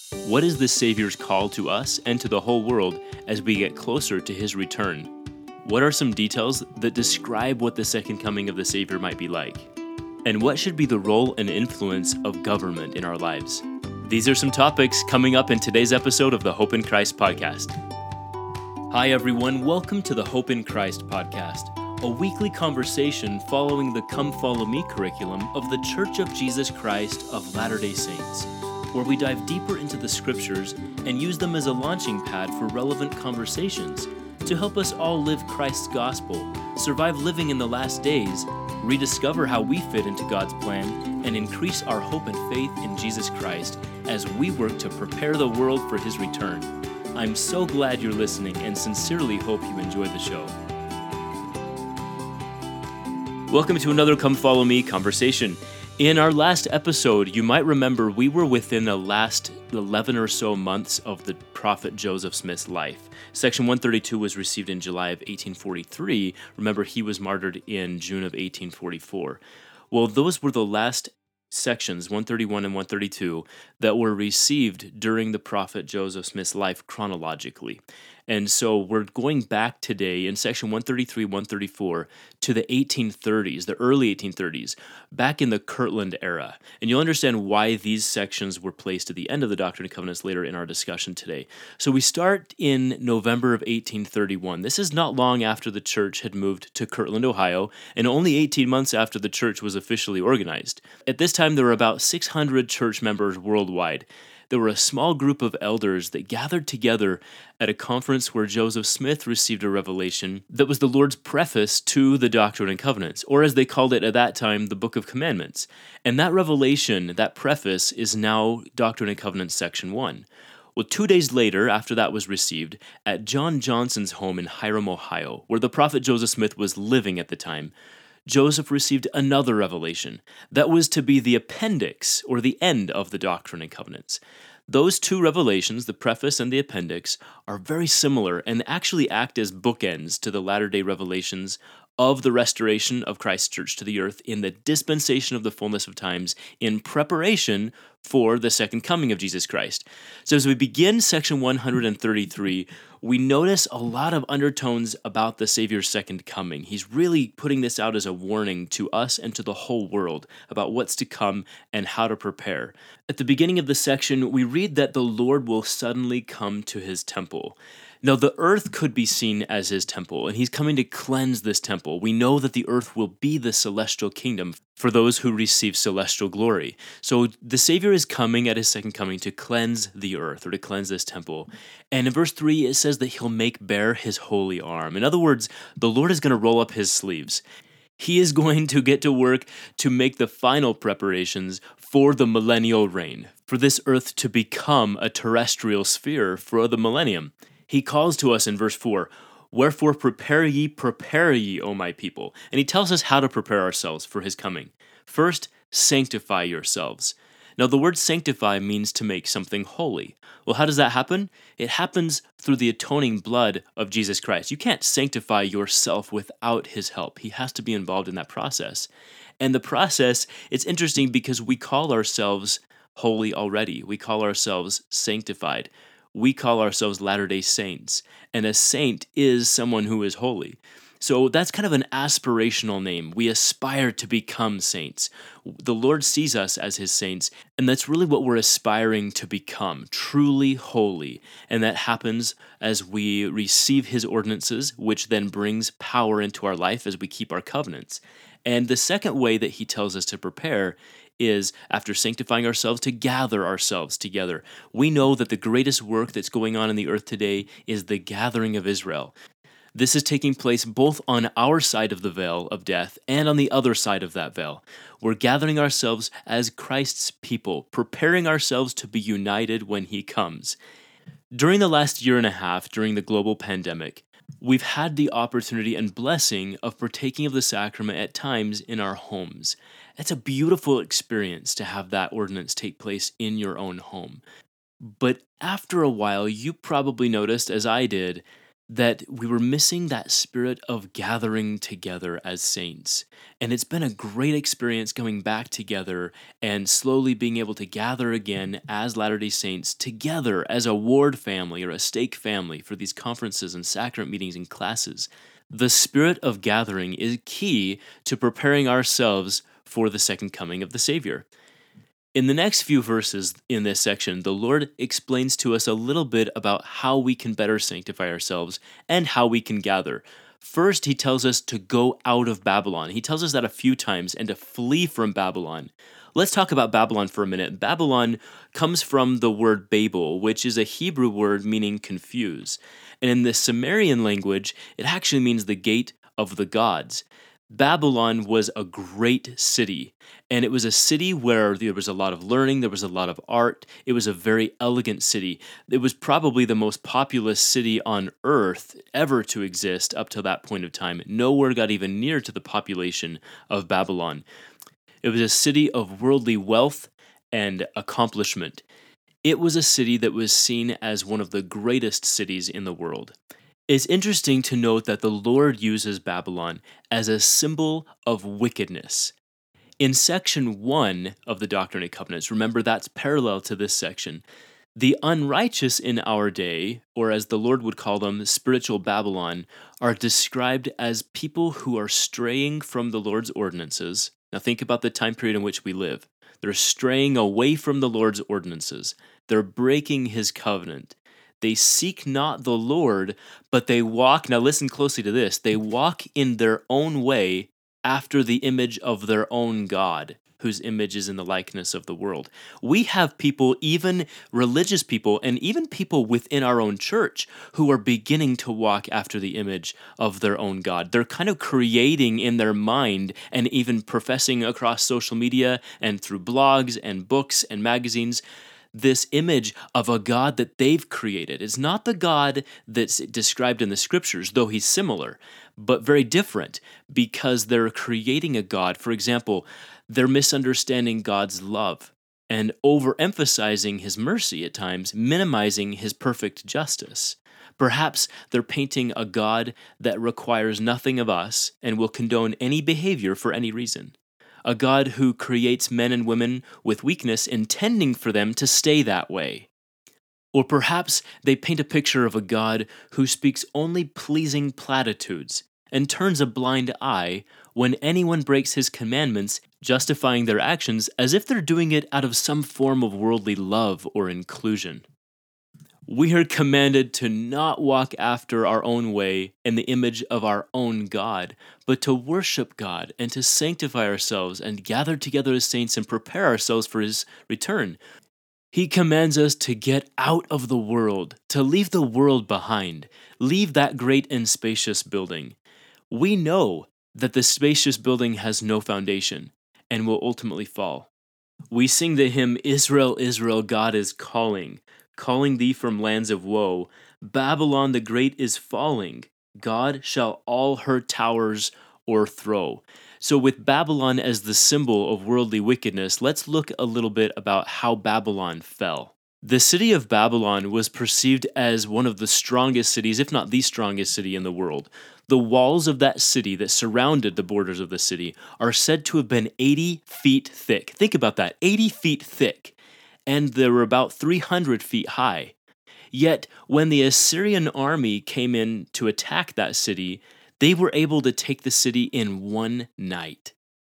What is the Savior's call to us and to the whole world as we get closer to his return? What are some details that describe what the second coming of the Savior might be like? And what should be the role and influence of government in our lives? These are some topics coming up in today's episode of the Hope in Christ podcast. Hi everyone, welcome to the Hope in Christ podcast, a weekly conversation following the Come Follow Me curriculum of the Church of Jesus Christ of Latter-day Saints, where we dive deeper into the scriptures and use them as a launching pad for relevant conversations to help us all live Christ's gospel, survive living in the last days, rediscover how we fit into God's plan, and increase our hope and faith in Jesus Christ as we work to prepare the world for his return. I'm so glad you're listening and sincerely hope you enjoy the show. Welcome to another Come Follow Me conversation. In our last episode, you might remember we were within the last 11 or so months of the prophet Joseph Smith's life. Section 132 was received in July of 1843. Remember, he was martyred in June of 1844. Well, those were the last sections, 131 and 132, that were received during the prophet Joseph Smith's life chronologically. And so we're going back today in section 133, 134 to the 1830s, the early 1830s, back in the Kirtland era. And you'll understand why these sections were placed at the end of the Doctrine and Covenants later in our discussion today. So we start in November of 1831. This is not long after the church had moved to Kirtland, Ohio, and only 18 months after the church was officially organized. At this time, there were about 600 church members worldwide. There were a small group of elders that gathered together at a conference where Joseph Smith received a revelation that was the Lord's preface to the Doctrine and Covenants, or as they called it at that time, the Book of Commandments. And that revelation, that preface, is now Doctrine and Covenants section 1. Well, 2 days later, after that was received, at John Johnson's home in Hiram, Ohio, where the prophet Joseph Smith was living at the time, Joseph received another revelation that was to be the appendix or the end of the Doctrine and Covenants. Those two revelations, the preface and the appendix, are very similar and actually act as bookends to the latter-day revelations of the restoration of Christ's church to the earth in the dispensation of the fullness of times in preparation for the second coming of Jesus Christ. So as we begin section 133, we notice a lot of undertones about the Savior's second coming. He's really putting this out as a warning to us and to the whole world about what's to come and how to prepare. At the beginning of the section, we read that the Lord will suddenly come to his temple. Now, the earth could be seen as his temple, and he's coming to cleanse this temple. We know that the earth will be the celestial kingdom for those who receive celestial glory. So the Savior is coming at his second coming to cleanse the earth, or to cleanse this temple. And in verse 3, it says that he'll make bare his holy arm. In other words, the Lord is going to roll up his sleeves. He is going to get to work to make the final preparations for the millennial reign, for this earth to become a terrestrial sphere for the millennium. He calls to us in verse 4, "Wherefore prepare ye, O my people." And he tells us how to prepare ourselves for his coming. First, sanctify yourselves. Now, the word sanctify means to make something holy. Well, how does that happen? It happens through the atoning blood of Jesus Christ. You can't sanctify yourself without his help. He has to be involved in that process. And the process, it's interesting because we call ourselves holy already. We call ourselves sanctified. We call ourselves Latter-day Saints, and a saint is someone who is holy. So that's kind of an aspirational name. We aspire to become saints. The Lord sees us as his saints, and that's really what we're aspiring to become, truly holy. And that happens as we receive his ordinances, which then brings power into our life as we keep our covenants. And the second way that he tells us to prepare is, after sanctifying ourselves, to gather ourselves together. We know that the greatest work that's going on in the earth today is the gathering of Israel. This is taking place both on our side of the veil of death and on the other side of that veil. We're gathering ourselves as Christ's people, preparing ourselves to be united when he comes. During the last year and a half, during the global pandemic, we've had the opportunity and blessing of partaking of the sacrament at times in our homes. It's a beautiful experience to have that ordinance take place in your own home. But after a while, you probably noticed, as I did, that we were missing that spirit of gathering together as saints. And it's been a great experience coming back together and slowly being able to gather again as Latter-day Saints together as a ward family or a stake family for these conferences and sacrament meetings and classes. The spirit of gathering is key to preparing ourselves for the second coming of the Savior. In the next few verses in this section, the Lord explains to us a little bit about how we can better sanctify ourselves and how we can gather. First, he tells us to go out of Babylon. He tells us that a few times and to flee from Babylon. Let's talk about Babylon for a minute. Babylon comes from the word Babel, which is a Hebrew word meaning confuse. And in the Sumerian language, it actually means the gate of the gods. Babylon was a great city, and it was a city where there was a lot of learning, there was a lot of art. It was a very elegant city. It was probably the most populous city on earth ever to exist up to that point of time. Nowhere got even near to the population of Babylon. It was a city of worldly wealth and accomplishment. It was a city that was seen as one of the greatest cities in the world. It's interesting to note that the Lord uses Babylon as a symbol of wickedness. In section 1 of the Doctrine and Covenants, remember that's parallel to this section, the unrighteous in our day, or as the Lord would call them, spiritual Babylon, are described as people who are straying from the Lord's ordinances. Now think about the time period in which we live. They're straying away from the Lord's ordinances. They're breaking his covenant. They seek not the Lord, but they walk, now listen closely to this, they walk in their own way after the image of their own God, whose image is in the likeness of the world. We have people, even religious people, and even people within our own church, who are beginning to walk after the image of their own God. They're kind of creating in their mind and even professing across social media and through blogs and books and magazines this image of a God that they've created. It's not the God that's described in the scriptures, though he's similar, but very different because they're creating a God. For example, they're misunderstanding God's love and overemphasizing his mercy at times, minimizing his perfect justice. Perhaps they're painting a God that requires nothing of us and will condone any behavior for any reason. A God who creates men and women with weakness, intending for them to stay that way. Or perhaps they paint a picture of a God who speaks only pleasing platitudes and turns a blind eye when anyone breaks his commandments, justifying their actions as if they're doing it out of some form of worldly love or inclusion. We are commanded to not walk after our own way in the image of our own God, but to worship God and to sanctify ourselves and gather together as saints and prepare ourselves for his return. He commands us to get out of the world, to leave the world behind, leave that great and spacious building. We know that the spacious building has no foundation and will ultimately fall. We sing the hymn, Israel, Israel, God is calling thee from lands of woe. Babylon the great is falling. God shall all her towers o'erthrow. So with Babylon as the symbol of worldly wickedness, let's look a little bit about how Babylon fell. The city of Babylon was perceived as one of the strongest cities, if not the strongest city in the world. The walls of that city that surrounded the borders of the city are said to have been 80 feet thick. Think about that, 80 feet thick. And they were about 300 feet high. Yet, when the Assyrian army came in to attack that city, they were able to take the city in one night.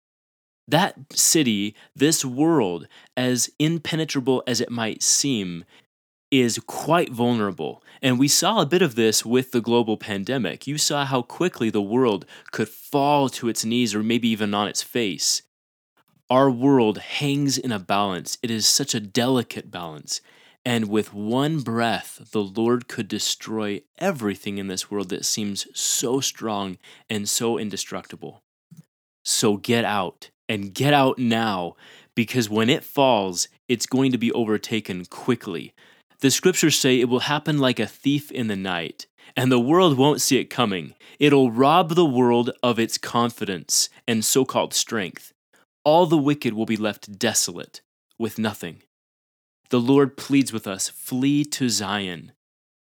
That city, this world, as impenetrable as it might seem, is quite vulnerable. And we saw a bit of this with the global pandemic. You saw how quickly the world could fall to its knees or maybe even on its face. Our world hangs in a balance. It is such a delicate balance. And with one breath, the Lord could destroy everything in this world that seems so strong and so indestructible. So get out, and get out now, because when it falls, it's going to be overtaken quickly. The scriptures say it will happen like a thief in the night, and the world won't see it coming. It'll rob the world of its confidence and so-called strength. All the wicked will be left desolate, with nothing. The Lord pleads with us, flee to Zion.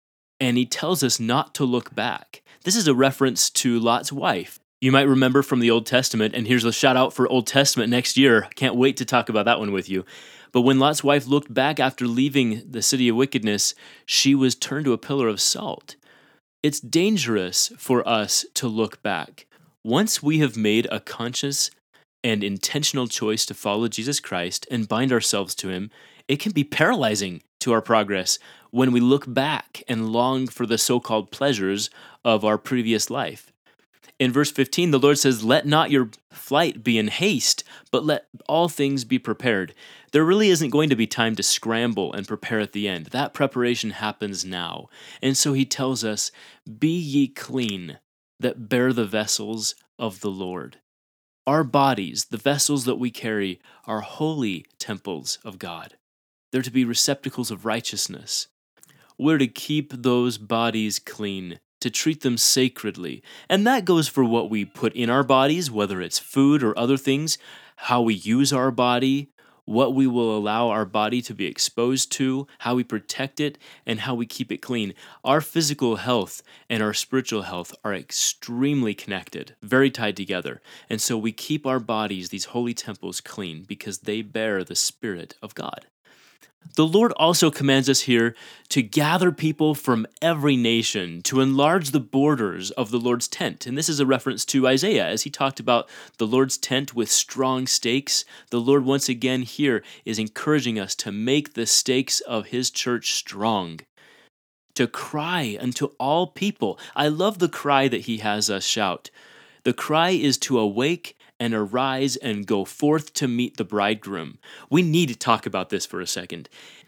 and he tells us not to look back. This is a reference to Lot's wife. You might remember from the Old Testament, and here's a shout out for Old Testament next year. Can't wait to talk about that one with you. But when Lot's wife looked back after leaving the city of wickedness, she was turned to a pillar of salt. It's dangerous for us to look back. Once we have made a conscious and intentional choice to follow Jesus Christ and bind ourselves to him, it can be paralyzing to our progress when we look back and long for the so-called pleasures of our previous life. In verse 15, the Lord says, "Let not your flight be in haste, but let all things be prepared." There really isn't going to be time to scramble and prepare at the end. That preparation happens now. And so he tells us, "Be ye clean, that bear the vessels of the Lord." Our bodies, the vessels that we carry, are holy temples of God. They're to be receptacles of righteousness. We're to keep those bodies clean, to treat them sacredly. And that goes for what we put in our bodies, whether it's food or other things, how we use our body, what we will allow our body to be exposed to, how we protect it, and how we keep it clean. Our physical health and our spiritual health are extremely connected, very tied together. And so we keep our bodies, these holy temples, clean because they bear the Spirit of God. The Lord also commands us here to gather people from every nation, to enlarge the borders of the Lord's tent. And this is a reference to Isaiah as he talked about the Lord's tent with strong stakes. The Lord once again here is encouraging us to make the stakes of his church strong, to cry unto all people. I love the cry that he has us shout. The cry is to awake and arise and go forth to meet the bridegroom. We need to talk about this for a second.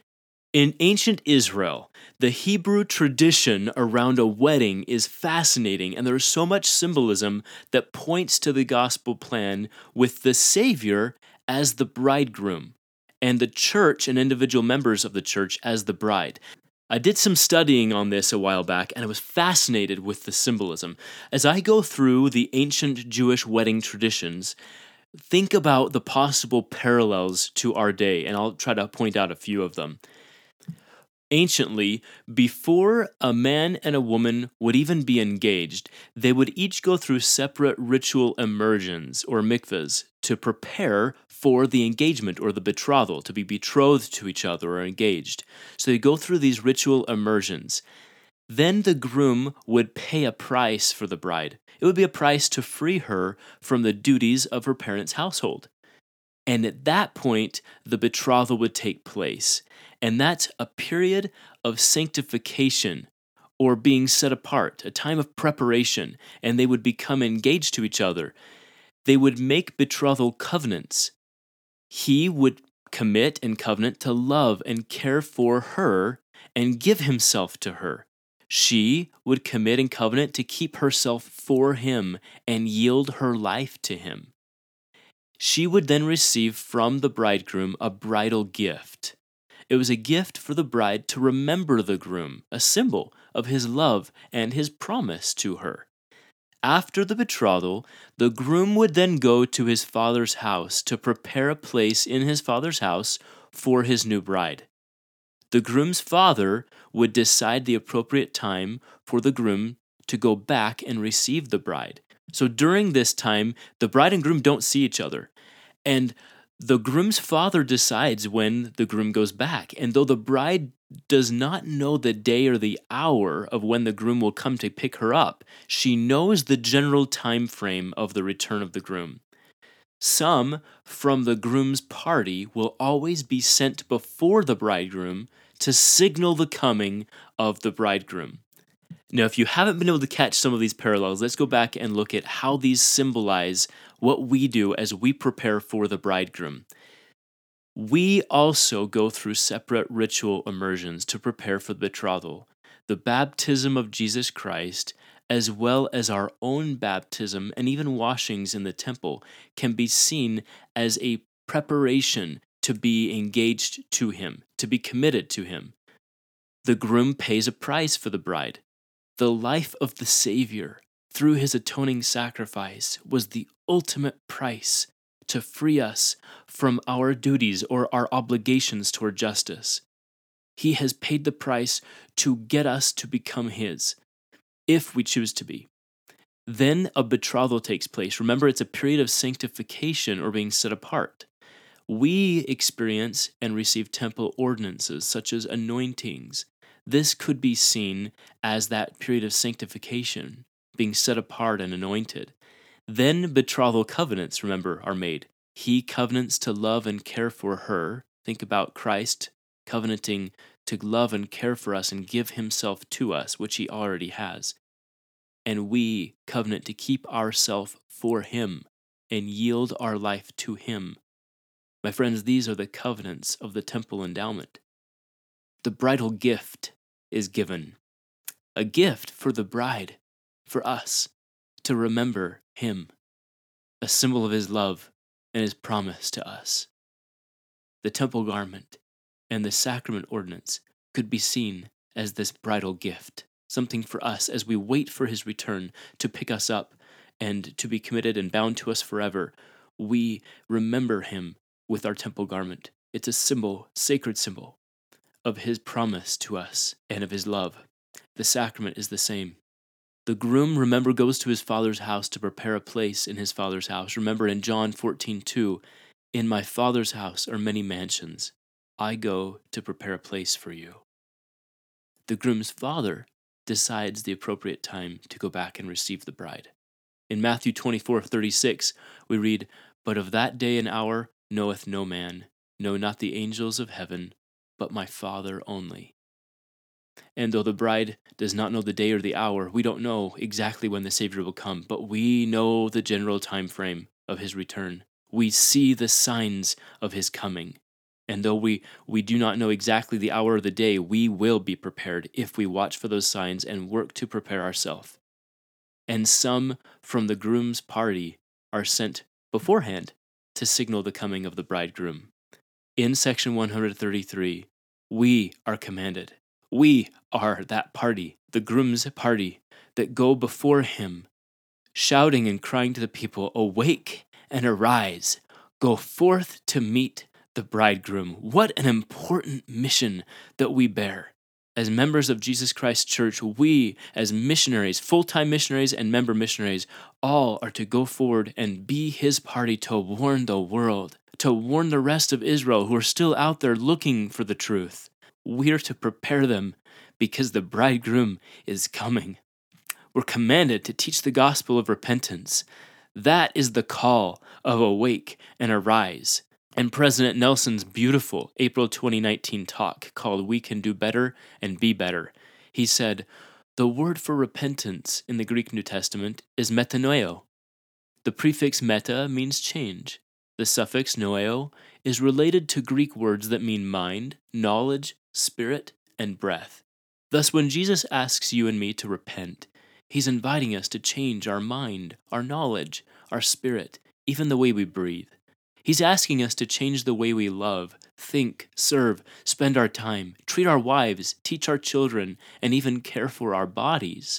In ancient Israel, the Hebrew tradition around a wedding is fascinating, and there is so much symbolism that points to the gospel plan with the Savior as the bridegroom, and the church and individual members of the church as the bride. I did some studying on this a while back, and I was fascinated with the symbolism. As I go through the ancient Jewish wedding traditions, think about the possible parallels to our day, and I'll try to point out a few of them. Anciently, before a man and a woman would even be engaged, they would each go through separate ritual immersions or mikvahs to prepare for the engagement or the betrothal, to be betrothed to each other or engaged. So they go through these ritual immersions. Then the groom would pay a price for the bride. It would be a price to free her from the duties of her parents' household. And at that point, the betrothal would take place. And that's a period of sanctification or being set apart, a time of preparation, and they would become engaged to each other. They would make betrothal covenants. He would commit and covenant to love and care for her and give himself to her. She would commit and covenant to keep herself for him and yield her life to him. She would then receive from the bridegroom a bridal gift. It was a gift for the bride to remember the groom, a symbol of his love and his promise to her. After the betrothal, the groom would then go to his father's house to prepare a place in his father's house for his new bride. The groom's father would decide the appropriate time for the groom to go back and receive the bride. So during this time, the bride and groom don't see each other. And the groom's father decides when the groom goes back. And though the bride does not know the day or the hour of when the groom will come to pick her up, she knows the general time frame of the return of the groom. Some from the groom's party will always be sent before the bridegroom to signal the coming of the bridegroom. Now, if you haven't been able to catch some of these parallels, let's go back and look at how these symbolize what we do as we prepare for the bridegroom. We also go through separate ritual immersions to prepare for the betrothal. The baptism of Jesus Christ, as well as our own baptism and even washings in the temple, can be seen as a preparation to be engaged to him, to be committed to him. The groom pays a price for the bride. The life of the Savior, through his atoning sacrifice, was the ultimate price to free us from our duties or our obligations toward justice. He has paid the price to get us to become his, if we choose to be. Then a betrothal takes place. Remember, it's a period of sanctification or being set apart. We experience and receive temple ordinances, such as anointings. This could be seen as that period of sanctification, being set apart and anointed. Then betrothal covenants, remember, are made. He covenants to love and care for her. Think about Christ covenanting to love and care for us and give himself to us, which he already has. And we covenant to keep ourselves for him and yield our life to him. My friends, these are the covenants of the temple endowment. The bridal gift is given, a gift for the bride, for us, to remember him, a symbol of his love and his promise to us. The temple garment and the sacrament ordinance could be seen as this bridal gift, something for us as we wait for his return to pick us up and to be committed and bound to us forever. We remember him with our temple garment. It's a symbol, sacred symbol, of his promise to us and of his love. The sacrament is the same. The groom, remember, goes to his father's house to prepare a place in his father's house. Remember in John 14:2, in my father's house are many mansions. I go to prepare a place for you. The groom's father decides the appropriate time to go back and receive the bride. In Matthew 24:36, we read, but of that day and hour knoweth no man, no, not the angels of heaven, but my Father only. And though the bride does not know the day or the hour, we don't know exactly when the Savior will come, but we know the general time frame of his return. We see the signs of his coming. And though we do not know exactly the hour or the day, we will be prepared if we watch for those signs and work to prepare ourselves. And some from the groom's party are sent beforehand to signal the coming of the bridegroom. In section 133, we are commanded. We are that party, the groom's party, that go before him, shouting and crying to the people, awake and arise, go forth to meet the bridegroom. What an important mission that we bear. As members of Jesus Christ Church, we, as missionaries, full-time missionaries and member missionaries, all are to go forward and be his party to warn the world, to warn the rest of Israel who are still out there looking for the truth. We are to prepare them because the bridegroom is coming. We're commanded to teach the gospel of repentance. That is the call of awake and arise. And President Nelson's beautiful April 2019 talk called We Can Do Better and Be Better, he said, the word for repentance in the Greek New Testament is metanoeo. The prefix meta means change. The suffix noeo is related to Greek words that mean mind, knowledge, spirit, and breath. Thus, when Jesus asks you and me to repent, he's inviting us to change our mind, our knowledge, our spirit, even the way we breathe. He's asking us to change the way we love, think, serve, spend our time, treat our wives, teach our children, and even care for our bodies.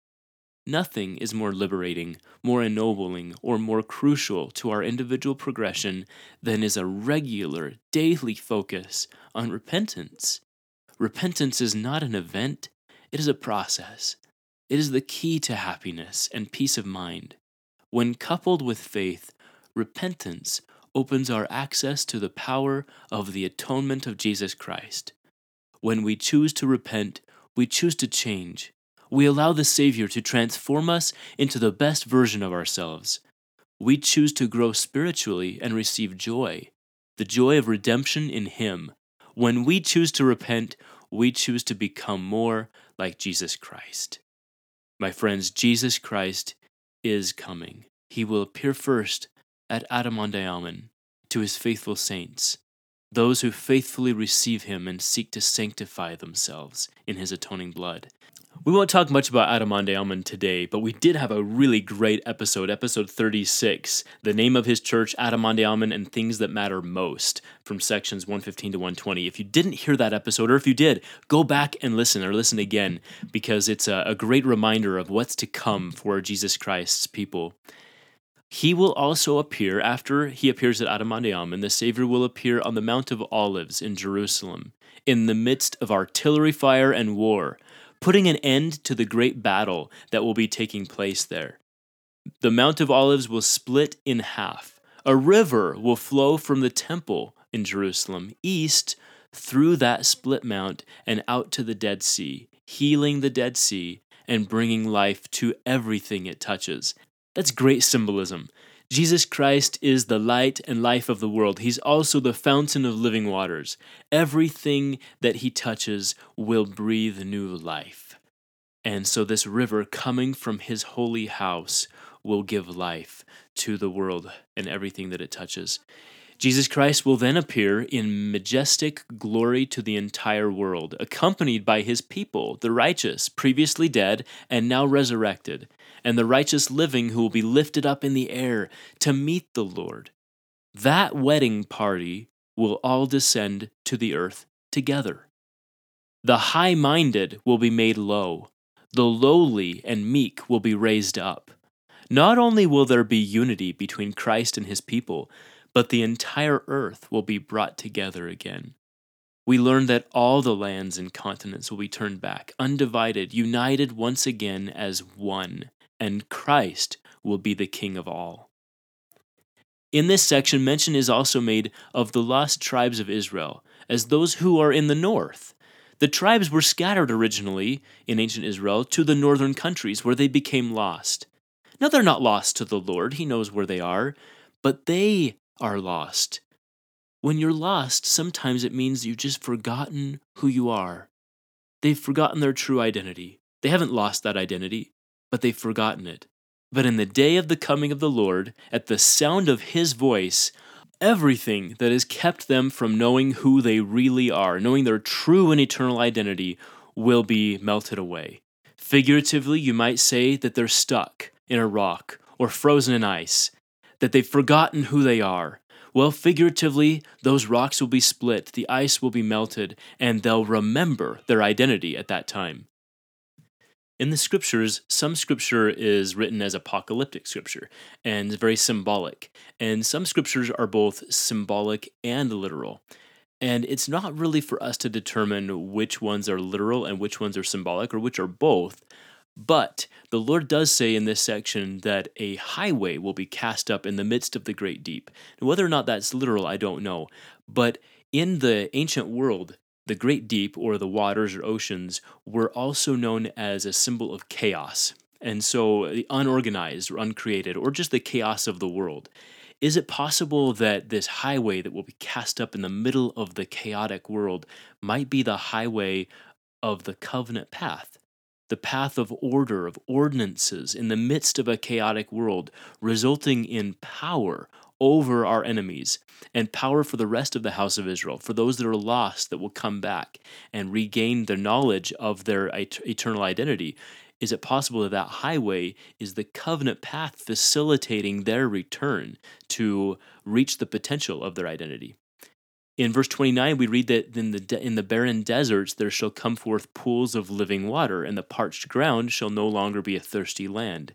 Nothing is more liberating, more ennobling, or more crucial to our individual progression than is a regular, daily focus on repentance. Repentance is not an event, it is a process. It is the key to happiness and peace of mind. When coupled with faith, repentance opens our access to the power of the atonement of Jesus Christ. When we choose to repent, we choose to change. We allow the Savior to transform us into the best version of ourselves. We choose to grow spiritually and receive joy, the joy of redemption in Him. When we choose to repent, we choose to become more like Jesus Christ. My friends, Jesus Christ is coming. He will appear first at Adam-ondi-Ahman to his faithful saints, those who faithfully receive him and seek to sanctify themselves in his atoning blood. We won't talk much about Adam-ondi-Ahman today, but we did have a really great episode 36, the name of his church, Adam-ondi-Ahman, and things that matter most, from sections 115 to 120. If you didn't hear that episode, or if you did, go back and listen, or listen again, because it's a great reminder of what's to come for Jesus Christ's people. He will also appear, after he appears at Adam-ondi-Ahman, the Savior will appear on the Mount of Olives in Jerusalem. in the midst of artillery fire and war, putting an end to the great battle that will be taking place there. The Mount of Olives will split in half. A river will flow from the temple in Jerusalem east through that split mount and out to the Dead Sea, healing the Dead Sea and bringing life to everything it touches. That's great symbolism. Jesus Christ is the light and life of the world. He's also the fountain of living waters. Everything that he touches will breathe new life. And so this river coming from his holy house will give life to the world and everything that it touches. Jesus Christ will then appear in majestic glory to the entire world, accompanied by his people, the righteous, previously dead and now resurrected, and the righteous living who will be lifted up in the air to meet the Lord. That wedding party will all descend to the earth together. The high-minded will be made low. The lowly and meek will be raised up. Not only will there be unity between Christ and his people, but the entire earth will be brought together again. We learn that all the lands and continents will be turned back, undivided, united once again as one, and Christ will be the King of all. In this section, mention is also made of the lost tribes of Israel as those who are in the north. The tribes were scattered originally in ancient Israel to the northern countries where they became lost. Now, they're not lost to the Lord. He knows where they are, but they are lost. When you're lost, sometimes it means you've just forgotten who you are. They've forgotten their true identity. They haven't lost that identity, but they've forgotten it. But in the day of the coming of the Lord, at the sound of his voice, everything that has kept them from knowing who they really are, knowing their true and eternal identity, will be melted away. Figuratively, you might say that they're stuck in a rock or frozen in ice, that they've forgotten who they are. Well, figuratively, those rocks will be split, the ice will be melted, and they'll remember their identity at that time. In the scriptures, some scripture is written as apocalyptic scripture and very symbolic, and some scriptures are both symbolic and literal. And it's not really for us to determine which ones are literal and which ones are symbolic, or which are both. But the Lord does say in this section that a highway will be cast up in the midst of the great deep. And whether or not that's literal, I don't know. But in the ancient world, the great deep, or the waters or oceans, were also known as a symbol of chaos. And so the unorganized or uncreated, or just the chaos of the world. Is it possible that this highway that will be cast up in the middle of the chaotic world might be the highway of the covenant path? The path of order, of ordinances in the midst of a chaotic world, resulting in power over our enemies and power for the rest of the house of Israel, for those that are lost that will come back and regain the knowledge of their eternal identity. Is it possible that that highway is the covenant path facilitating their return to reach the potential of their identity? In verse 29, we read that in the barren deserts there shall come forth pools of living water, and the parched ground shall no longer be a thirsty land.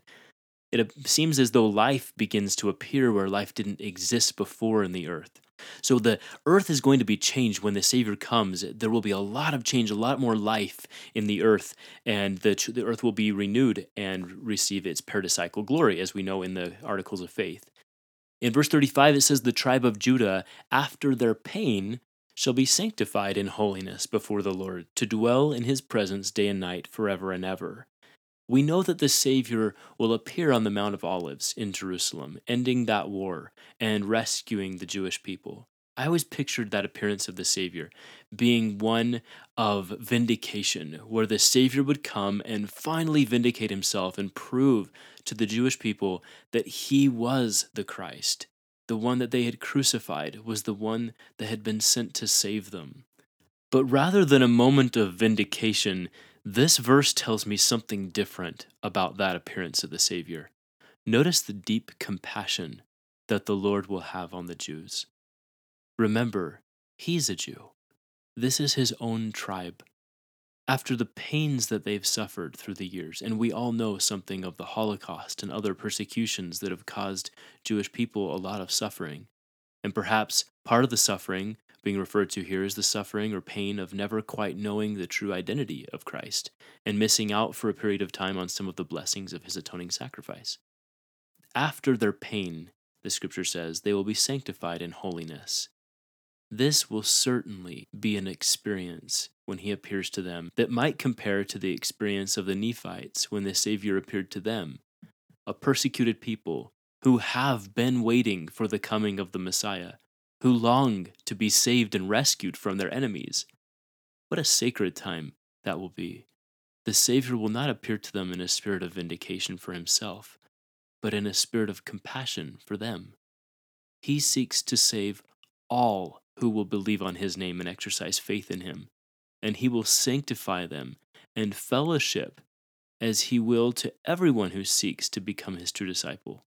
It seems as though life begins to appear where life didn't exist before in the earth. So the earth is going to be changed when the Savior comes. There will be a lot of change, a lot more life in the earth, and the earth will be renewed and receive its paradisiacal glory, as we know in the Articles of Faith. In verse 35, it says, the tribe of Judah, after their pain, shall be sanctified in holiness before the Lord, to dwell in his presence day and night forever and ever. We know that the Savior will appear on the Mount of Olives in Jerusalem, ending that war and rescuing the Jewish people. I always pictured that appearance of the Savior being one of vindication, where the Savior would come and finally vindicate himself and prove to the Jewish people that he was the Christ. The one that they had crucified was the one that had been sent to save them. But rather than a moment of vindication, this verse tells me something different about that appearance of the Savior. Notice the deep compassion that the Lord will have on the Jews. Remember, he's a Jew. This is his own tribe. After the pains that they've suffered through the years, and we all know something of the Holocaust and other persecutions that have caused Jewish people a lot of suffering, and perhaps part of the suffering being referred to here is the suffering or pain of never quite knowing the true identity of Christ and missing out for a period of time on some of the blessings of his atoning sacrifice. After their pain, the scripture says, they will be sanctified in holiness. This will certainly be an experience when he appears to them that might compare to the experience of the Nephites when the Savior appeared to them, a persecuted people who have been waiting for the coming of the Messiah, who long to be saved and rescued from their enemies. What a sacred time that will be. The Savior will not appear to them in a spirit of vindication for himself, but in a spirit of compassion for them. He seeks to save all who will believe on his name and exercise faith in him, and he will sanctify them and fellowship as he will to everyone who seeks to become his true disciple.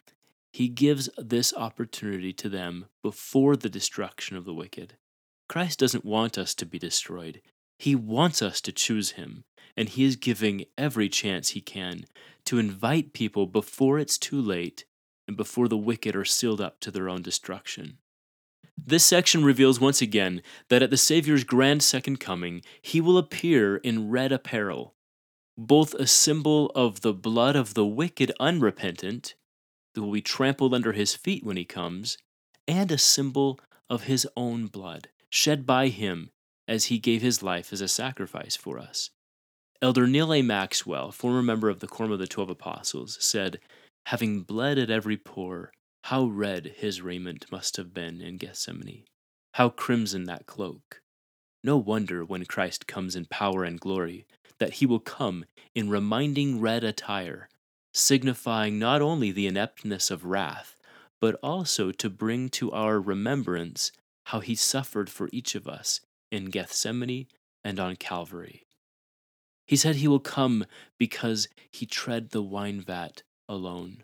He gives this opportunity to them before the destruction of the wicked. Christ doesn't want us to be destroyed. He wants us to choose him, and he is giving every chance he can to invite people before it's too late and before the wicked are sealed up to their own destruction. This section reveals once again that at the Savior's grand second coming, he will appear in red apparel, both a symbol of the blood of the wicked unrepentant, who will be trampled under his feet when he comes, and a symbol of his own blood, shed by him as he gave his life as a sacrifice for us. Elder Neal A. Maxwell, former member of the Quorum of the 12 Apostles, said, "Having bled at every pore, how red his raiment must have been in Gethsemane. How crimson that cloak. No wonder when Christ comes in power and glory that he will come in reminding red attire, signifying not only the ineptness of wrath, but also to bring to our remembrance how he suffered for each of us in Gethsemane and on Calvary. He said he will come because he tread the wine vat alone.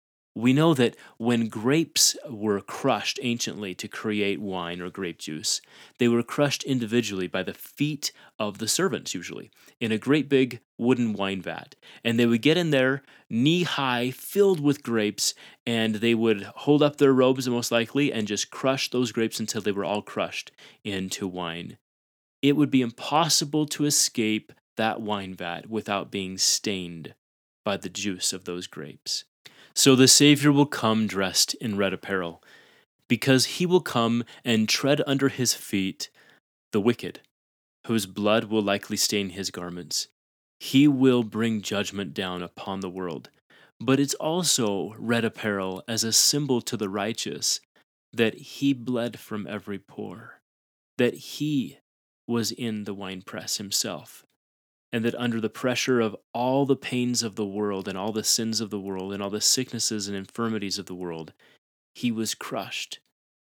We know that when grapes were crushed anciently to create wine or grape juice, they were crushed individually by the feet of the servants, usually, in a great big wooden wine vat. And they would get in there knee-high, filled with grapes, and they would hold up their robes, most likely, and just crush those grapes until they were all crushed into wine. It would be impossible to escape that wine vat without being stained by the juice of those grapes. So the Savior will come dressed in red apparel, because he will come and tread under his feet the wicked, whose blood will likely stain his garments. He will bring judgment down upon the world. But it's also red apparel as a symbol to the righteous that he bled from every pore, that he was in the winepress himself, and that under the pressure of all the pains of the world and all the sins of the world and all the sicknesses and infirmities of the world, he was crushed,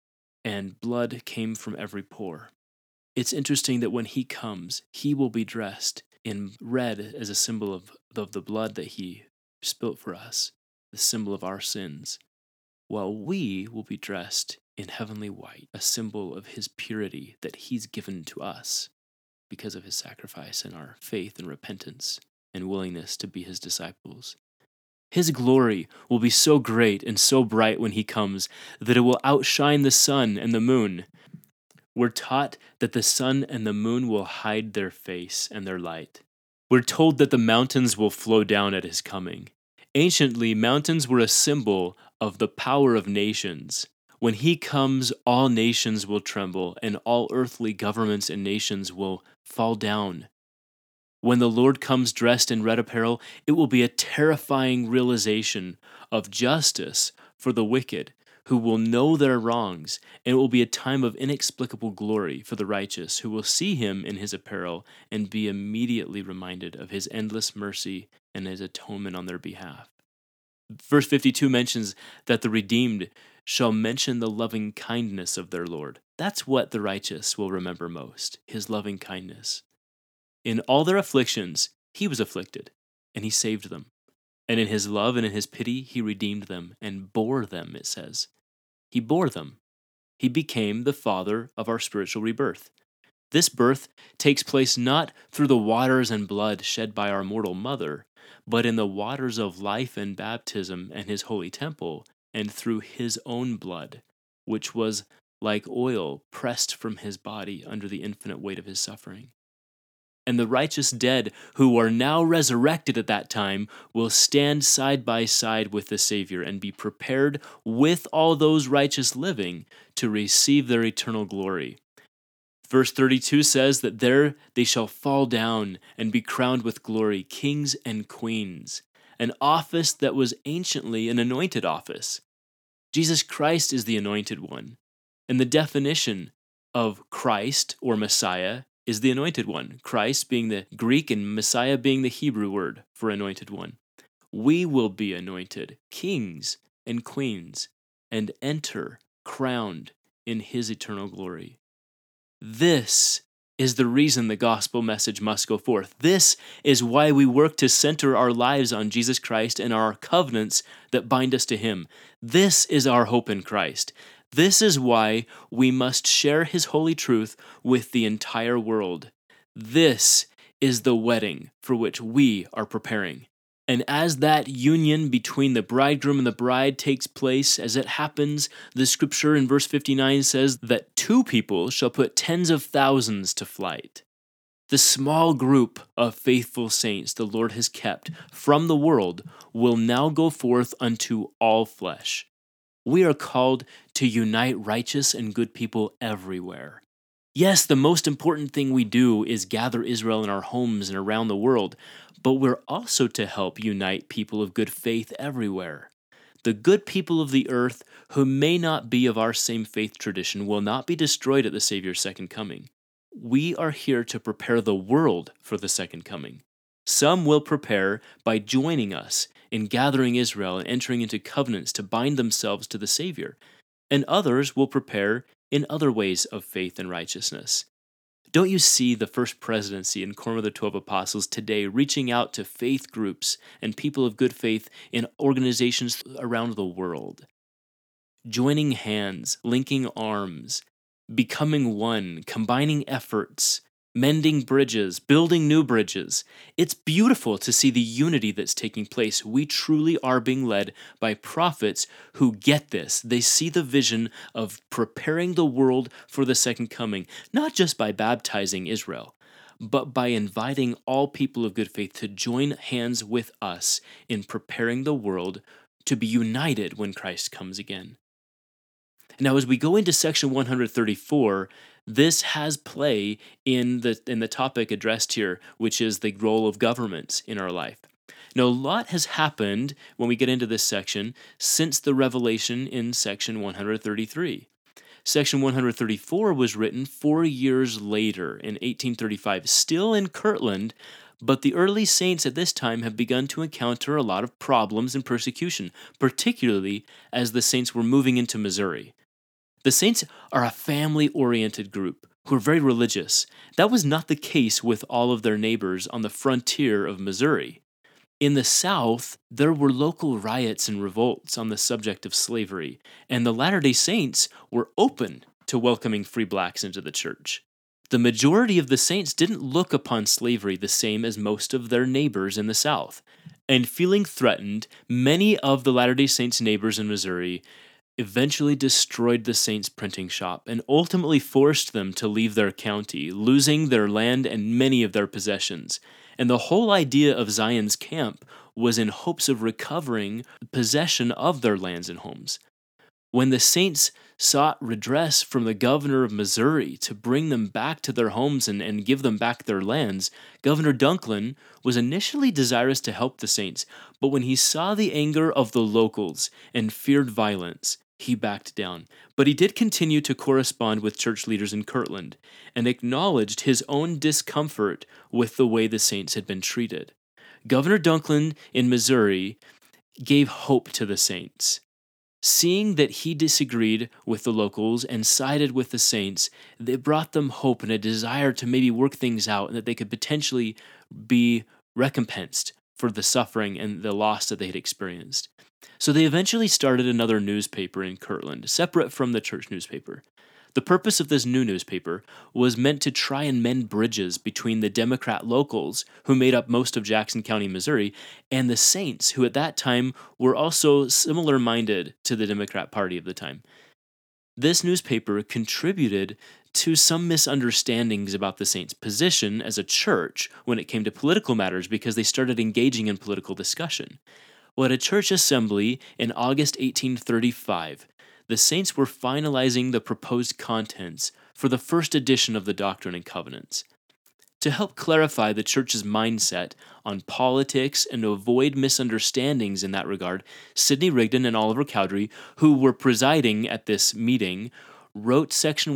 and blood came from every pore. It's interesting that when he comes, he will be dressed in red as a symbol of the blood that he spilt for us, the symbol of our sins, while we will be dressed in heavenly white, a symbol of his purity that he's given to us because of his sacrifice and our faith and repentance and willingness to be his disciples. His glory will be so great and so bright when he comes that it will outshine the sun and the moon. We're taught that the sun and the moon will hide their face and their light. We're told that the mountains will flow down at his coming. Anciently, mountains were a symbol of the power of nations. When he comes, all nations will tremble, and all earthly governments and nations will fall down. When the Lord comes dressed in red apparel, it will be a terrifying realization of justice for the wicked, who will know their wrongs, and it will be a time of inexplicable glory for the righteous, who will see him in his apparel and be immediately reminded of his endless mercy and his atonement on their behalf. Verse 52 mentions that the redeemed shall mention the loving kindness of their Lord. That's what the righteous will remember most, his loving kindness. In all their afflictions, he was afflicted, and he saved them. And in his love and in his pity, he redeemed them and bore them, it says. He bore them. He became the father of our spiritual rebirth. This birth takes place not through the waters and blood shed by our mortal mother, but in the waters of life and baptism and his holy temple, and through his own blood, which was like oil pressed from his body under the infinite weight of his suffering. And the righteous dead who are now resurrected at that time will stand side by side with the Savior and be prepared with all those righteous living to receive their eternal glory. Verse 32 says that there they shall fall down and be crowned with glory, kings and queens, an office that was anciently an anointed office. Jesus Christ is the anointed one, and the definition of Christ or Messiah is the anointed one, Christ being the Greek and Messiah being the Hebrew word for anointed one. We will be anointed kings and queens and enter crowned in his eternal glory. This is the reason the gospel message must go forth. This is why we work to center our lives on Jesus Christ and our covenants that bind us to him. This is our hope in Christ. This is why we must share his holy truth with the entire world. This is the wedding for which we are preparing. And as that union between the bridegroom and the bride takes place, as it happens, the scripture in verse 59 says that 2 people shall put tens of thousands to flight. The small group of faithful saints the Lord has kept from the world will now go forth unto all flesh. We are called to unite righteous and good people everywhere. Yes, the most important thing we do is gather Israel in our homes and around the world, but we're also to help unite people of good faith everywhere. The good people of the earth who may not be of our same faith tradition will not be destroyed at the Savior's second coming. We are here to prepare the world for the second coming. Some will prepare by joining us in gathering Israel and entering into covenants to bind themselves to the Savior, and others will prepare in other ways of faith and righteousness. Don't you see the First Presidency and Quorum of the 12 Apostles today reaching out to faith groups and people of good faith in organizations around the world? Joining hands, linking arms, becoming one, combining efforts, mending bridges, building new bridges. It's beautiful to see the unity that's taking place. We truly are being led by prophets who get this. They see the vision of preparing the world for the second coming, not just by baptizing Israel, but by inviting all people of good faith to join hands with us in preparing the world to be united when Christ comes again. Now, as we go into section 134, this has play in the topic addressed here, which is the role of governments in our life. Now, a lot has happened when we get into this section since the revelation in section 133. Section 134 was written 4 years later in 1835, still in Kirtland, but the early saints at this time have begun to encounter a lot of problems and persecution, particularly as the saints were moving into Missouri. The saints are a family-oriented group who are very religious. That was not the case with all of their neighbors on the frontier of Missouri. In the South, there were local riots and revolts on the subject of slavery, and the Latter-day Saints were open to welcoming free blacks into the church. The majority of the saints didn't look upon slavery the same as most of their neighbors in the South. And feeling threatened, many of the Latter-day Saints' neighbors in Missouri eventually destroyed the Saints' printing shop and ultimately forced them to leave their county, losing their land and many of their possessions. And the whole idea of Zion's camp was in hopes of recovering possession of their lands and homes. When the Saints sought redress from the governor of Missouri to bring them back to their homes and give them back their lands, Governor Dunklin was initially desirous to help the Saints, but when he saw the anger of the locals and feared violence, he backed down. But he did continue to correspond with church leaders in Kirtland and acknowledged his own discomfort with the way the Saints had been treated. Governor Dunklin in Missouri gave hope to the Saints. Seeing that he disagreed with the locals and sided with the Saints, it brought them hope and a desire to maybe work things out and that they could potentially be recompensed for the suffering and the loss that they had experienced. So they eventually started another newspaper in Kirtland, separate from the church newspaper. The purpose of this new newspaper was meant to try and mend bridges between the Democrat locals, who made up most of Jackson County, Missouri, and the Saints, who at that time were also similar-minded to the Democrat Party of the time. This newspaper contributed to some misunderstandings about the Saints' position as a church when it came to political matters because they started engaging in political discussion. Well, at a church assembly in August 1835, the Saints were finalizing the proposed contents for the first edition of the Doctrine and Covenants. To help clarify the church's mindset on politics and to avoid misunderstandings in that regard, Sidney Rigdon and Oliver Cowdery, who were presiding at this meeting, wrote Section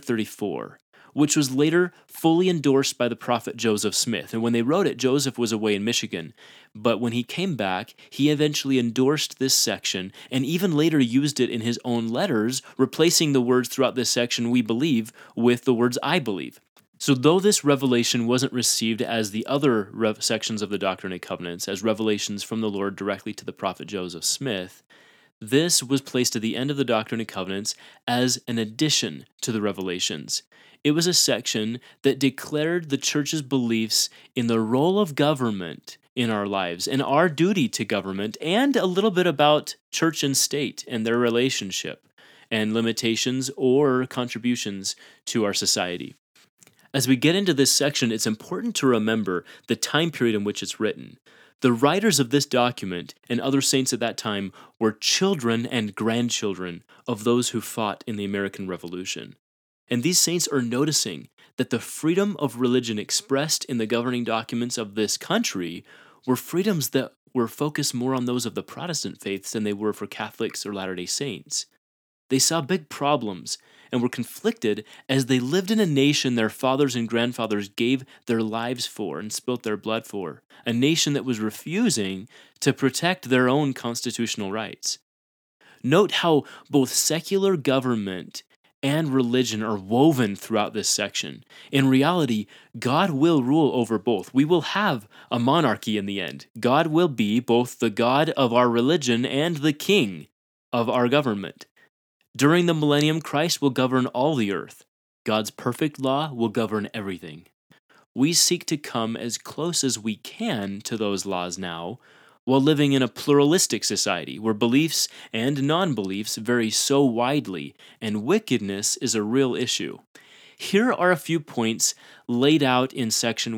134, which was later fully endorsed by the prophet Joseph Smith. And when they wrote it, Joseph was away in Michigan. But when he came back, he eventually endorsed this section and even later used it in his own letters, replacing the words throughout this section, "we believe," with the words "I believe." So though this revelation wasn't received as the other sections of the Doctrine and Covenants, as revelations from the Lord directly to the prophet Joseph Smith, this was placed at the end of the Doctrine and Covenants as an addition to the revelations. It was a section that declared the church's beliefs in the role of government in our lives and our duty to government, and a little bit about church and state and their relationship and limitations or contributions to our society. As we get into this section, it's important to remember the time period in which it's written. The writers of this document and other saints at that time were children and grandchildren of those who fought in the American Revolution. And these saints are noticing that the freedom of religion expressed in the governing documents of this country were freedoms that were focused more on those of the Protestant faiths than they were for Catholics or Latter-day Saints. They saw big problems and were conflicted as they lived in a nation their fathers and grandfathers gave their lives for and spilt their blood for, a nation that was refusing to protect their own constitutional rights. Note how both secular government and religion are woven throughout this section. In reality, God will rule over both. We will have a monarchy in the end. God will be both the God of our religion and the king of our government. During the millennium, Christ will govern all the earth. God's perfect law will govern everything. We seek to come as close as we can to those laws now, while living in a pluralistic society where beliefs and non-beliefs vary so widely, and wickedness is a real issue. Here are a few points laid out in section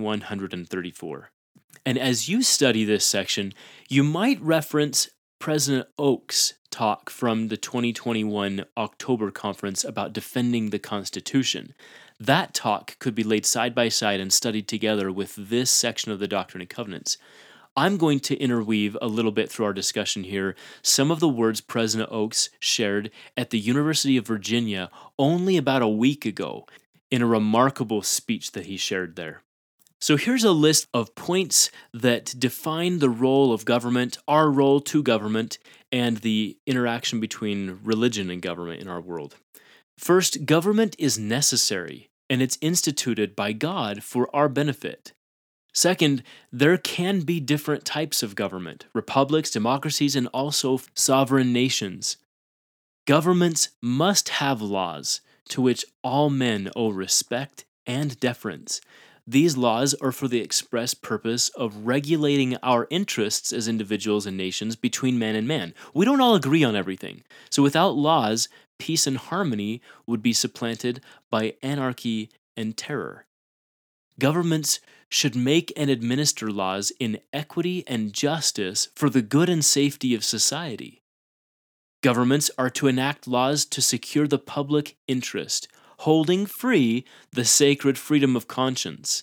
134. And as you study this section, you might reference President Oak's talk from the 2021 October conference about defending the Constitution. That talk could be laid side by side and studied together with this section of the Doctrine and Covenants. I'm going to interweave a little bit through our discussion here some of the words President Oaks shared at the University of Virginia only about a week ago in a remarkable speech that he shared there. So here's a list of points that define the role of government, our role to government, and the interaction between religion and government in our world. First, government is necessary, and it's instituted by God for our benefit. Second, there can be different types of government, republics, democracies, and also sovereign nations. Governments must have laws to which all men owe respect and deference. These laws are for the express purpose of regulating our interests as individuals and nations between man and man. We don't all agree on everything. So without laws, peace and harmony would be supplanted by anarchy and terror. Governments should make and administer laws in equity and justice for the good and safety of society. Governments are to enact laws to secure the public interest, holding free the sacred freedom of conscience.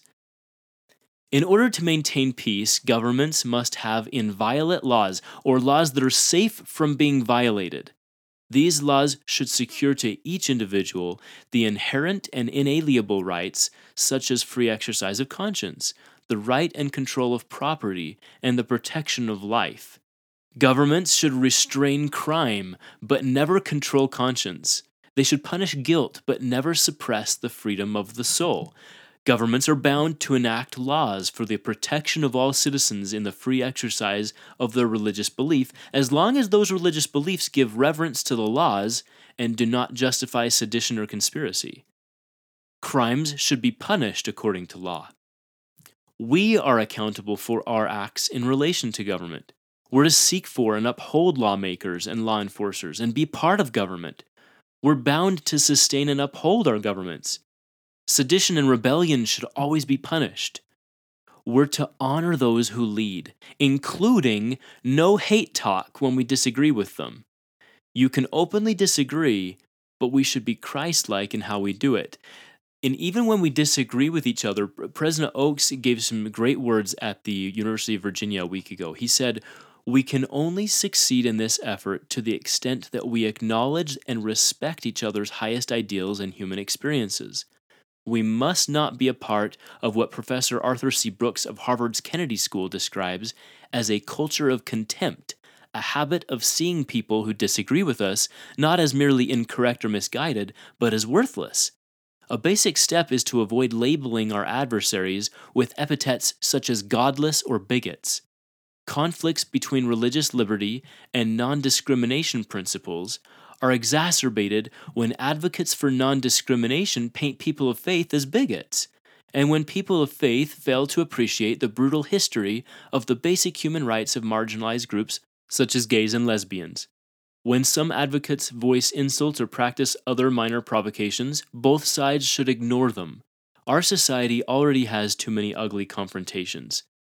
In order to maintain peace, governments must have inviolate laws, or laws that are safe from being violated. These laws should secure to each individual the inherent and inalienable rights, such as free exercise of conscience, the right and control of property, and the protection of life. Governments should restrain crime, but never control conscience. They should punish guilt, but never suppress the freedom of the soul. Governments are bound to enact laws for the protection of all citizens in the free exercise of their religious belief, as long as those religious beliefs give reverence to the laws and do not justify sedition or conspiracy. Crimes should be punished according to law. We are accountable for our acts in relation to government. We're to seek for and uphold lawmakers and law enforcers and be part of government. We're bound to sustain and uphold our governments. Sedition and rebellion should always be punished. We're to honor those who lead, including no hate talk when we disagree with them. You can openly disagree, but we should be Christ-like in how we do it. And even when we disagree with each other, President Oaks gave some great words at the University of Virginia a week ago. He said, "We can only succeed in this effort to the extent that we acknowledge and respect each other's highest ideals and human experiences. We must not be a part of what Professor Arthur C. Brooks of Harvard's Kennedy School describes as a culture of contempt, a habit of seeing people who disagree with us not as merely incorrect or misguided, but as worthless. A basic step is to avoid labeling our adversaries with epithets such as godless or bigots. Conflicts between religious liberty and non-discrimination principles are exacerbated when advocates for non-discrimination paint people of faith as bigots, and when people of faith fail to appreciate the brutal history of the basic human rights of marginalized groups such as gays and lesbians. When some advocates voice insults or practice other minor provocations, both sides should ignore them. Our society already has too many ugly confrontations.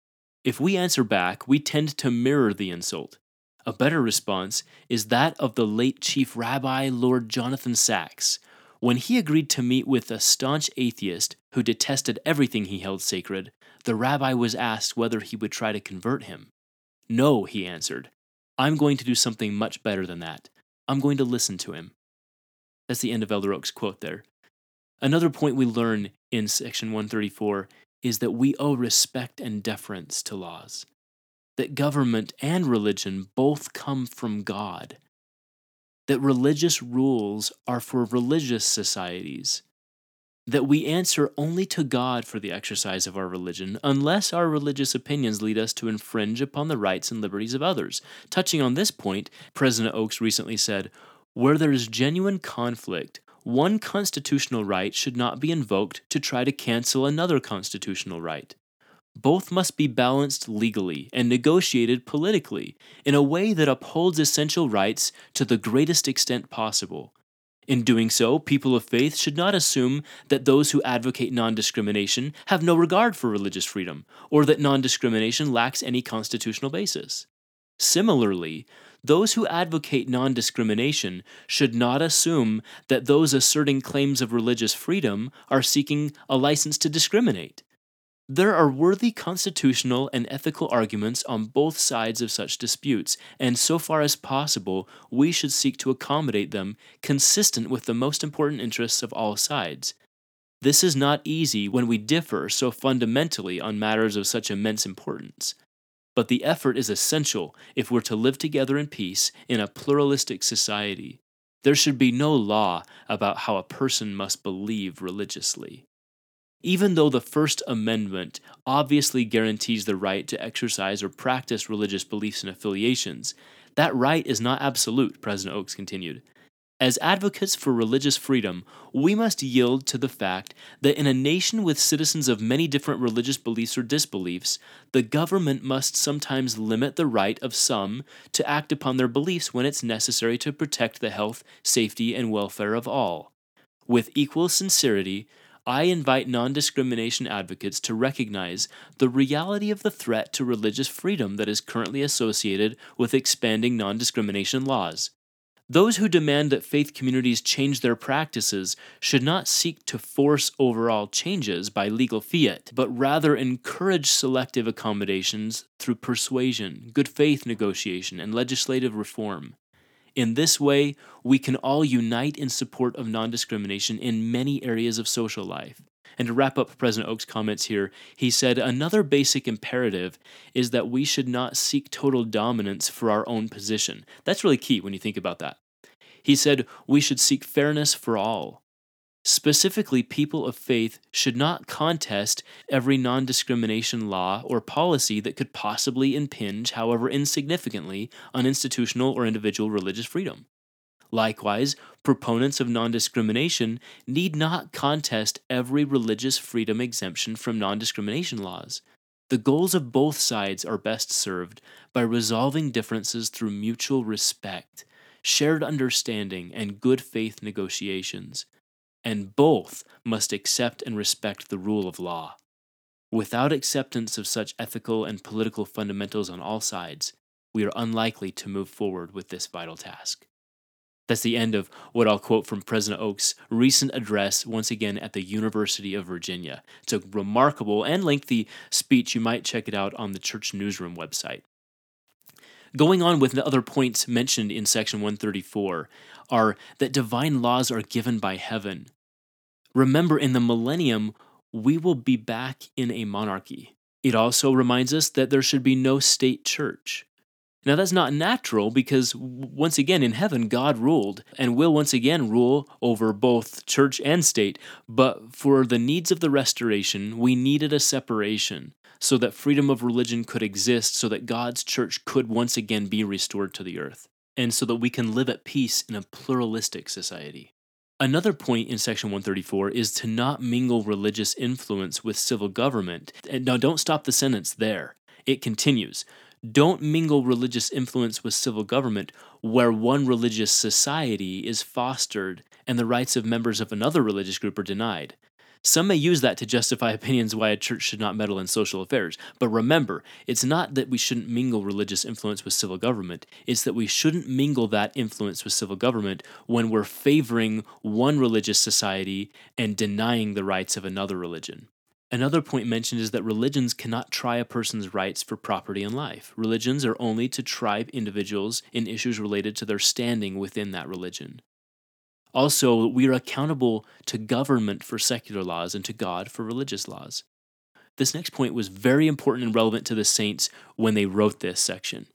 If we answer back, we tend to mirror the insult. A better response is that of the late Chief Rabbi Lord Jonathan Sacks. When he agreed to meet with a staunch atheist who detested everything he held sacred, the rabbi was asked whether he would try to convert him. "No," he answered. "I'm going to do something much better than that. I'm going to listen to him." That's the end of Elder Oak's quote there. Another point we learn in section 134 is that we owe respect and deference to laws, that government and religion both come from God, that religious rules are for religious societies, that we answer only to God for the exercise of our religion unless our religious opinions lead us to infringe upon the rights and liberties of others. Touching on this point, President Oaks recently said, "Where there is genuine conflict, one constitutional right should not be invoked to try to cancel another constitutional right. Both must be balanced legally and negotiated politically in a way that upholds essential rights to the greatest extent possible. In doing so, people of faith should not assume that those who advocate non-discrimination have no regard for religious freedom, or that non-discrimination lacks any constitutional basis. Similarly, those who advocate non-discrimination should not assume that those asserting claims of religious freedom are seeking a license to discriminate. There are worthy constitutional and ethical arguments on both sides of such disputes, and so far as possible, we should seek to accommodate them consistent with the most important interests of all sides. This is not easy when we differ so fundamentally on matters of such immense importance. But the effort is essential if we're to live together in peace in a pluralistic society. There should be no law about how a person must believe religiously." Even though the First Amendment obviously guarantees the right to exercise or practice religious beliefs and affiliations, that right is not absolute, President Oaks continued. As advocates for religious freedom, we must yield to the fact that in a nation with citizens of many different religious beliefs or disbeliefs, the government must sometimes limit the right of some to act upon their beliefs when it's necessary to protect the health, safety, and welfare of all. With equal sincerity, I invite non-discrimination advocates to recognize the reality of the threat to religious freedom that is currently associated with expanding non-discrimination laws. Those who demand that faith communities change their practices should not seek to force overall changes by legal fiat, but rather encourage selective accommodations through persuasion, good faith negotiation, and legislative reform. In this way, we can all unite in support of non-discrimination in many areas of social life. And to wrap up President Oaks' comments here, he said, "Another basic imperative is that we should not seek total dominance for our own position." That's really key when you think about that. He said, "We should seek fairness for all." Specifically, people of faith should not contest every non-discrimination law or policy that could possibly impinge, however insignificantly, on institutional or individual religious freedom. Likewise, proponents of non-discrimination need not contest every religious freedom exemption from non-discrimination laws. The goals of both sides are best served by resolving differences through mutual respect, shared understanding, and good faith negotiations. And both must accept and respect the rule of law. Without acceptance of such ethical and political fundamentals on all sides, we are unlikely to move forward with this vital task. That's the end of what I'll quote from President Oak's recent address, once again at the University of Virginia. It's a remarkable and lengthy speech. You might check it out on the Church Newsroom website. Going on with the other points mentioned in section 134 are that divine laws are given by heaven. Remember, in the millennium, we will be back in a monarchy. It also reminds us that there should be no state church. Now, that's not natural because, once again, in heaven, God ruled and will once again rule over both church and state. But for the needs of the restoration, we needed a separation so that freedom of religion could exist, so that God's church could once again be restored to the earth, and so that we can live at peace in a pluralistic society. Another point in section 134 is to not mingle religious influence with civil government. And now, don't stop the sentence there. It continues. Don't mingle religious influence with civil government where one religious society is fostered and the rights of members of another religious group are denied. Some may use that to justify opinions why a church should not meddle in social affairs. But remember, it's not that we shouldn't mingle religious influence with civil government. It's that we shouldn't mingle that influence with civil government when we're favoring one religious society and denying the rights of another religion. Another point mentioned is that religions cannot try a person's rights for property and life. Religions are only to try individuals in issues related to their standing within that religion. Also, we are accountable to government for secular laws and to God for religious laws. This next point was very important and relevant to the saints when they wrote this section.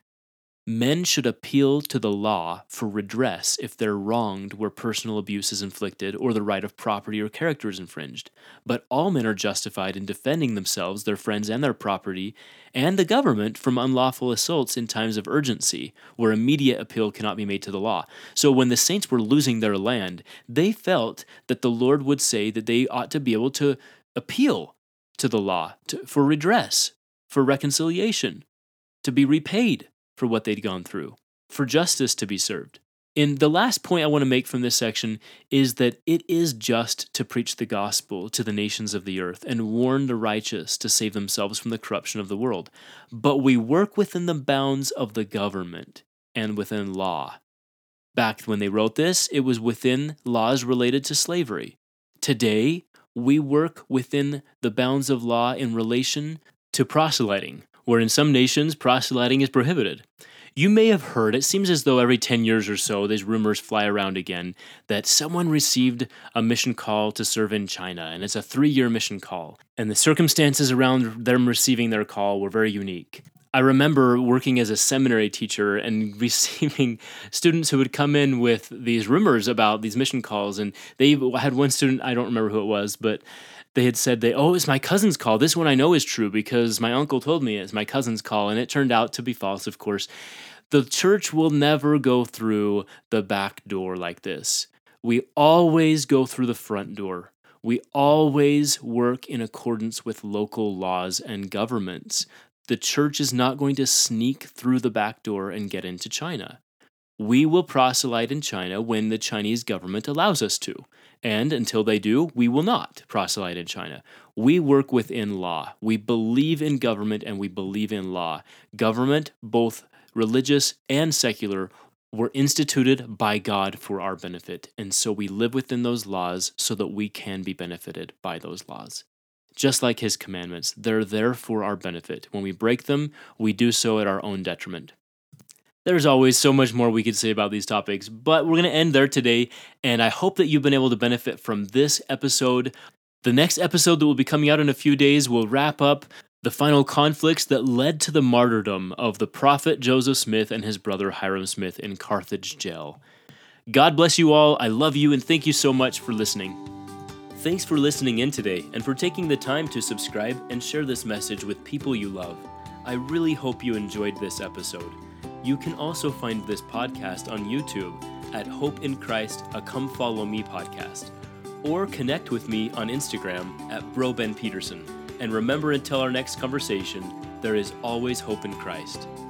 Men should appeal to the law for redress if they're wronged where personal abuse is inflicted or the right of property or character is infringed. But all men are justified in defending themselves, their friends, and their property, and the government from unlawful assaults in times of urgency, where immediate appeal cannot be made to the law. So when the saints were losing their land, they felt that the Lord would say that they ought to be able to appeal to the law for redress, for reconciliation, to be repaid for what they'd gone through, for justice to be served. And the last point I want to make from this section is that it is just to preach the gospel to the nations of the earth and warn the righteous to save themselves from the corruption of the world. But we work within the bounds of the government and within law. Back when they wrote this, it was within laws related to slavery. Today, we work within the bounds of law in relation to proselyting, where in some nations, proselyting is prohibited. You may have heard, it seems as though every 10 years or so, these rumors fly around again, that someone received a mission call to serve in China, and it's a 3-year mission call. And the circumstances around them receiving their call were very unique. I remember working as a seminary teacher and receiving students who would come in with these rumors about these mission calls, and they had one student, I don't remember who it was, but they had said, it's my cousin's call. This one I know is true because my uncle told me it's my cousin's call, and it turned out to be false, of course. The church will never go through the back door like this. We always go through the front door. We always work in accordance with local laws and governments. The church is not going to sneak through the back door and get into China. We will proselyte in China when the Chinese government allows us to. And until they do, we will not proselyte in China. We work within law. We believe in government and we believe in law. Government, both religious and secular, were instituted by God for our benefit. And so we live within those laws so that we can be benefited by those laws. Just like His commandments, they're there for our benefit. When we break them, we do so at our own detriment. There's always so much more we could say about these topics, but we're going to end there today, and I hope that you've been able to benefit from this episode. The next episode that will be coming out in a few days will wrap up the final conflicts that led to the martyrdom of the prophet Joseph Smith and his brother Hyrum Smith in Carthage jail. God bless you all. I love you, and thank you so much for listening. Thanks for listening in today and for taking the time to subscribe and share this message with people you love. I really hope you enjoyed this episode. You can also find this podcast on YouTube at Hope in Christ, a Come Follow Me podcast, or connect with me on Instagram at BroBenPeterson. And remember, until our next conversation, there is always hope in Christ.